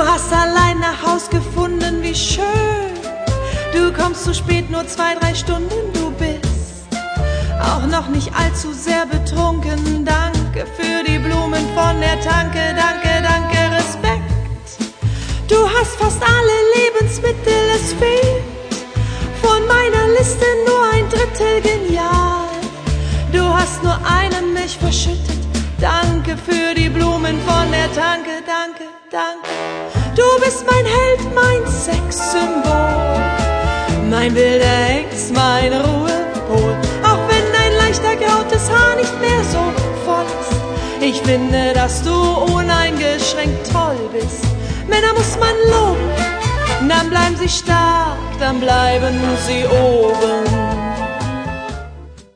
hast allein nach Haus gefunden, wie schön. Du kommst zu spät, nur 2, 3 Stunden, du bist auch noch nicht allzu sehr betrunken. Danke für die Blumen von der Tanke, danke, danke, Respekt. Du hast fast alle Lebensmittel, es fehlt von meiner Liste nur 1/3 genial. Du hast nur eine Milch verschüttet, danke für die Blumen von der Tanke, danke, danke. Du bist mein Held, mein Sexsymbol, mein wilder Hengst, mein Ruhepol. Auch wenn dein leichter grautes Haar nicht mehr so voll ist, ich finde, dass du uneingeschränkt toll bist. Männer muss man loben, dann bleiben sie stark, dann bleiben sie oben.